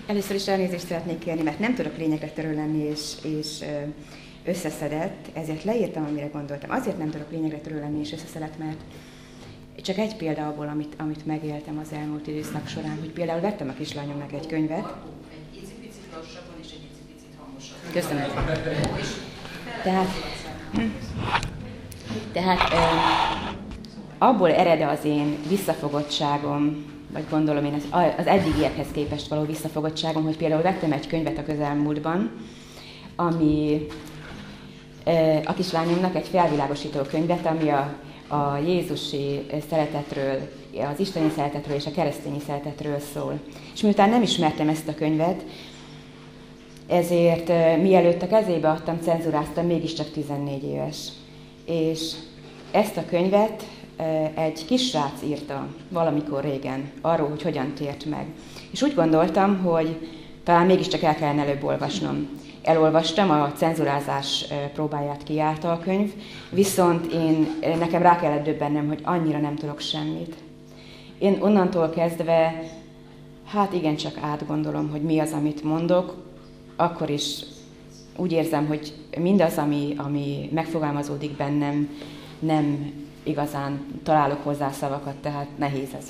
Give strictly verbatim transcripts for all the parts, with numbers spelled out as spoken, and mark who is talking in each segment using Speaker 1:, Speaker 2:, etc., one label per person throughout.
Speaker 1: Először is elnézést szeretnék kérni, mert nem tudok lényegre törő lenni és, és összeszedett, ezért leírtam, amire gondoltam. Azért nem tudok lényegre törő lenni és összeszedett, mert csak egy példa abból, amit, amit megéltem az elmúlt időszak során, hogy például vettem a kislányomnak egy könyvet.
Speaker 2: Egy icipicit lassabban és egy icipicit hangosabban.
Speaker 1: Köszönöm. Tehát, tehát abból ered az én visszafogottságom, vagy gondolom én az, az eddigiekhez képest való visszafogottságom, hogy például vettem egy könyvet a közelmúltban, ami a kislányomnak egy felvilágosító könyvet, ami a, a jézusi szeretetről, az isteni szeretetről és a keresztényi szeretetről szól. És miután nem ismertem ezt a könyvet, ezért mielőtt a kezébe adtam, cenzuráztam, mégiscsak tizennégy éves. És ezt a könyvet egy kisrác írta valamikor régen, arról, hogy hogyan tért meg. És úgy gondoltam, hogy talán mégiscsak el kellene előbb olvasnom. Elolvastam, a cenzurázás próbáját kijárta a könyv, viszont én, nekem rá kellett döbbennem, hogy annyira nem tudok semmit. Én onnantól kezdve, hát igencsak átgondolom, hogy mi az, amit mondok, akkor is úgy érzem, hogy mindaz, ami, ami megfogalmazódik bennem, nem igazán találok hozzá szavakat, tehát nehéz ez.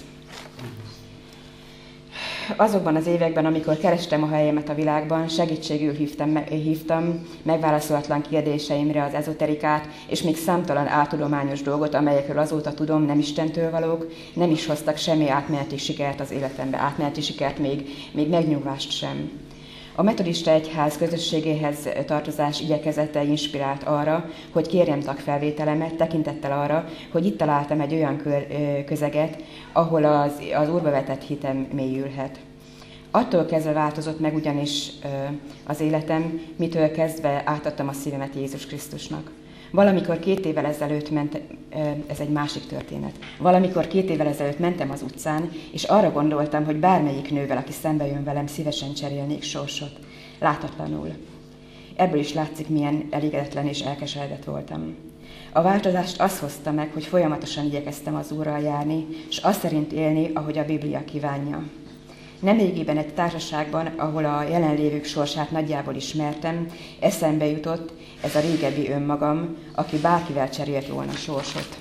Speaker 1: Azokban az években, amikor kerestem a helyemet a világban, segítségül hívtam, hívtam megválaszolatlan kérdéseimre az ezoterikát, és még számtalan áltudományos dolgot, amelyekről azóta tudom, nem Istentől valók, nem is hoztak semmi átmeneti sikert az életembe, átmeneti sikert, még, még megnyugvást sem. A metodista egyház közösségéhez tartozás igyekezete inspirált arra, hogy kérjem tagfelvételemet, tekintettel arra, hogy itt találtam egy olyan közeget, ahol az, az Úrba vetett hitem mélyülhet. Attól kezdve változott meg ugyanis az életem, mitől kezdve átadtam a szívemet Jézus Krisztusnak. Valamikor két évvel ezelőtt ment, ez egy másik történet, valamikor két évvel ezelőtt mentem az utcán, és arra gondoltam, hogy bármelyik nővel, aki szembe jön velem, szívesen cserélnék sorsot, látatlanul. Ebből is látszik, milyen elégedetlen és elkeseredett voltam. A változást az hozta meg, hogy folyamatosan igyekeztem az Úrral járni, és azt szerint élni, ahogy a Biblia kívánja. Nemrégiben egy társaságban, ahol a jelenlévők sorsát nagyjából ismertem, eszembe jutott ez a régebbi önmagam, aki bárkivel cserélt volna sorsot.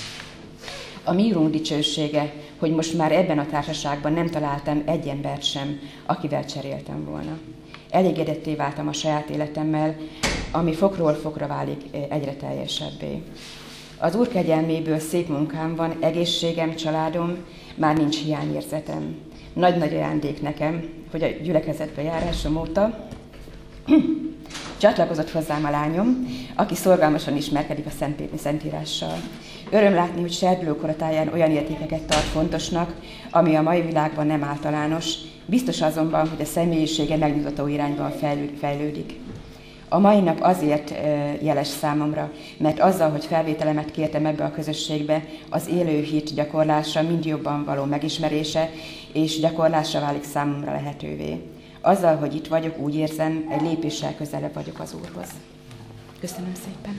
Speaker 1: A mi Úrunk dicsősége, hogy most már ebben a társaságban nem találtam egy embert sem, akivel cseréltem volna. Elégedetté váltam a saját életemmel, ami fokról fokra válik egyre teljesebbé. Az Úr kegyelméből szép munkám van, egészségem, családom, már nincs hiányérzetem. Nagy-nagy ajándék nekem, hogy a gyülekezetbe járásom óta csatlakozott hozzám a lányom, aki szorgalmasan ismerkedik a Szent, Szentírással. Öröm látni, hogy serdülőkorotáján olyan értékeket tart fontosnak, ami a mai világban nem általános, biztos azonban, hogy a személyisége megnyugtató irányban fejlődik. A mai nap azért jeles számomra, mert azzal, hogy felvételemet kértem ebbe a közösségbe, az élő hit gyakorlása mind jobban való megismerése és gyakorlásra válik számomra lehetővé. Azzal, hogy itt vagyok, úgy érzem, egy lépéssel közelebb vagyok az Úrhoz. Köszönöm szépen!